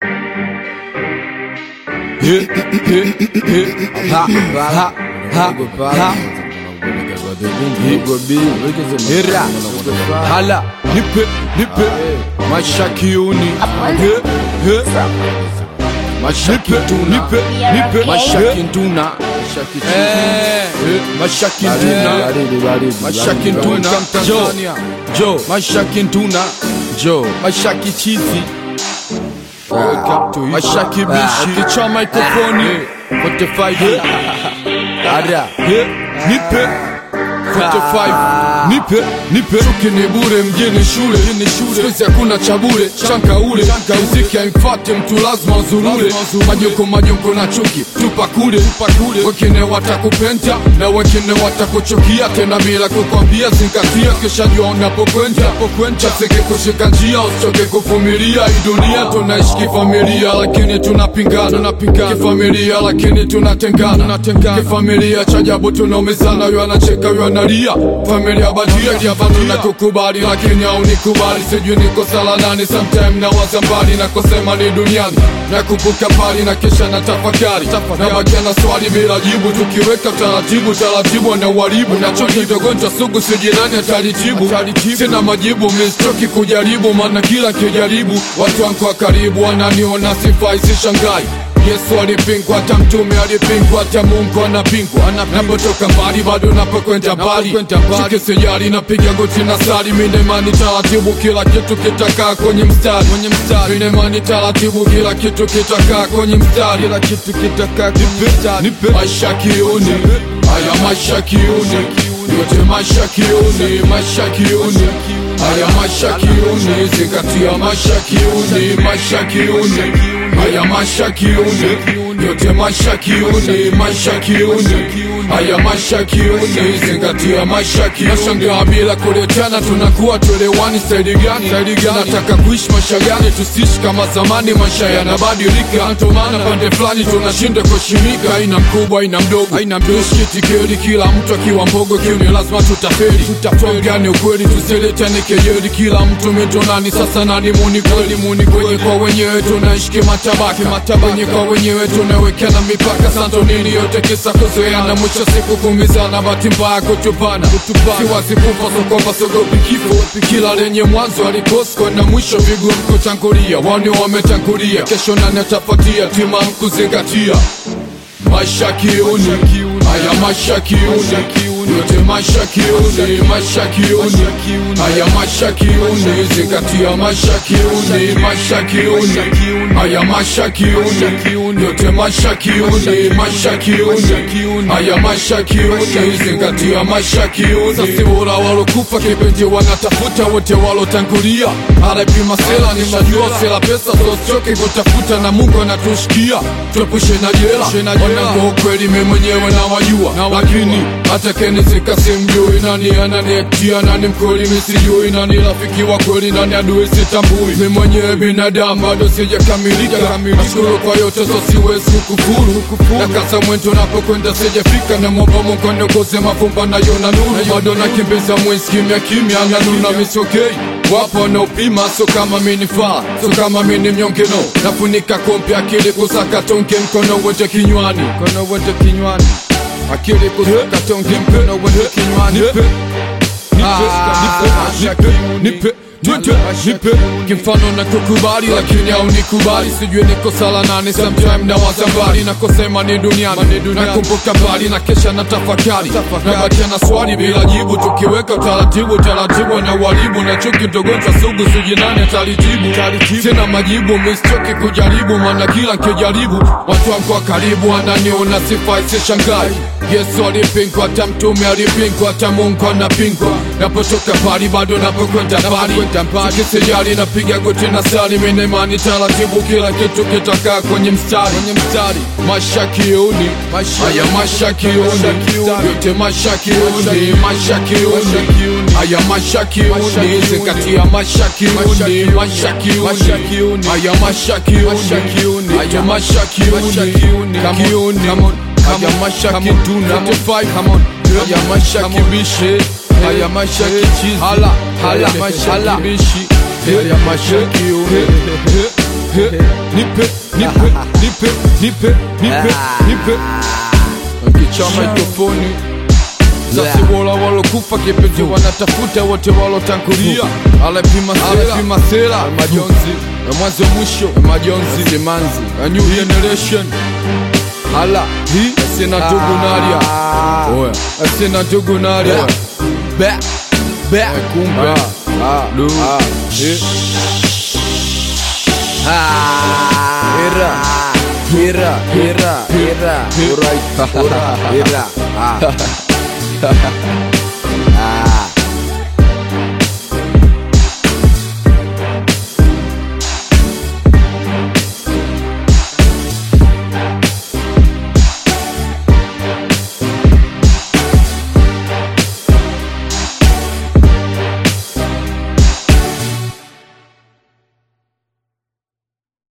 Hala, nipe, mashakiuni, mashakintuna, mashakintuna, mashakintuna, Joe, mashakintuna, Joe, mashakichizi, mashakibishi, kichwa mikrofoni, 45, ada, nipe, 45, nipe Chuki ni bure mjini shule Sikuizi hakuna chabure, chanka ule Mziki haimfate mtu lazima uzurule Majoko na chuki, tupa kule Wekine watakupenda na wekine watakuchukia Tena bila kukwambia zingatia Kisha jua unapokwenda Chaseke kushika njia, usichoke kuvumilia Hii dunia tunaishi kifamilia Lakini tunapingana Kifamilia lakini tunatengana Kifamilia chajabu tunaumizana Yu anacheka yu analia Familia badia diabatu na kukubali Lakini au nikubali Sijui niko sala nani Sometime na wazambali Na kusema ni duniani Na kubuka pali na kisha na tafakari Na bakia na swali bila jibu Tukiweka taratibu na waribu Na choki dogonjwa sugu sijinani atalitibu Sina majibu mistoki kujaribu Mana kila kijaribu Watu wangu wa karibu Wananiona sifai sishangai Yesu alipingwa, hata mtume alipingwa, hata Mungu anapingwa Napotoka mbali, bado napokwenda mbali Chuki sijali, napiga goti na sali Minemani taratibu, kila kitu kitakaa kwenye mstari Minemani taratibu, kila kitu kitakaa kwenye mstari Nipe maisha kiuni, haya maisha kiuni Yote maisha kiuni, haya maisha kiuni Zingatia maisha kiuni, haya maisha kiuni Yote maisha kiuni, haya maisha kiuni Zingatia maisha kiuni Nashangaa bila kuletana tunakuwa tuelewani Staili gani? Nataka kuishi maisha gani? Tusiishi kama zamani, maisha yanabadilika Ntomana pande fulani tunashinda kushimika Haina mkubwa, haina mdogo Tushkitikeli kila mtu akiwa mbogo Kiuni lazima tutafeli Tuongane ukweli, tusiletane kejeli Kila mtu mitonani, sasa nani muni kweli Wenye kwa wenyewe tunaishi kimatabaka Wenye kwa wenyewe tunawekana mipaka Santo nini yote kisa kuzoeana Mwisho siku kumizana, bahati mbaya kutupana Siwazi kufa sokopa sogopi kifo Kila lenye mwanzo alikosko na mwisho vigumu kutangulia Wani wametangulia, kesho nani atapatia Tima mkuzingatia Maisha kiuni, haya maisha kiuni Yote maisha kiuni, haya maisha kiuni Zingatia maisha kiuni, haya maisha kiuni Yote maisha kiuni, haya maisha kiuni Zingatia maisha kiuni Sasi bora walokufa kipenzi wanatafuta Wote walotangulia Arapima sela nishajua sela pesa Sosioke kutafuta na Mungu anatushikia Tuepushe na jela Wanangu ukweli mimi mwenyewe na wajua Lakini hata kenizika simjui Nani ananiektia nani mkweli misijui Nani rafiki wa kweli nani adui sitambui Mimi mwenyewe binadamu bado sijakamilika Nashukuru kwa yote so siwezi kukufuru Na kasa mwento napokwenda sijafika Na mwomba Mungu aniongoze mafumba na yona nuru Bado nakimbiza mwezi kimya Nanuna misokei Wapo wanaopima so kama minifaa So kama mini mnyonge no Nafunika kompi akili kusaka tonge Mkono wote kinywani Akili kusaka tonge mkono wote kinywani Nipe Kimfano na kukubali lakini au nikubali Sijui niko sala nani sometime na wazambali Na kusema ni duniani na kumbuka mbali Na kesha na tafakari Na bakia na swali bila jibu Tukiweka taratibu na waribu Na chuki dogonjwa sugu sujinani atalitibu Sina majibu mistoki kujaribu Mana kila nkijaribu Watu wangu wa karibu wananiona sifai sishangai Yesu alipingwa, hata mtume alipingwa Hata Mungu anapingwa Napotoka pali bado napokwenda pali Kisijali napiga goti na sali Minemani taratibu kila kitu kitakaa kwenye mstari Maisha kiuni, haya maisha kiuni Yote maisha kiuni, haya maisha kiuni Zingatia maisha kiuni, haya maisha kiuni Haya maisha kiuni, haya maisha kituna 45, haya maisha kibishi Haya maisha kichizi Hala maisha kibishi Haya maisha kiuni nipe, Nkicha mikrofoni sasi wola walokufa kipenzi wanatafuta wote walotangulia. Alepima sera majonzi na mwanzo mwisho majonzi Simanzi a new generation. Hala hii asina tugunaria oya asina tugunaria be kumbe lu hira ura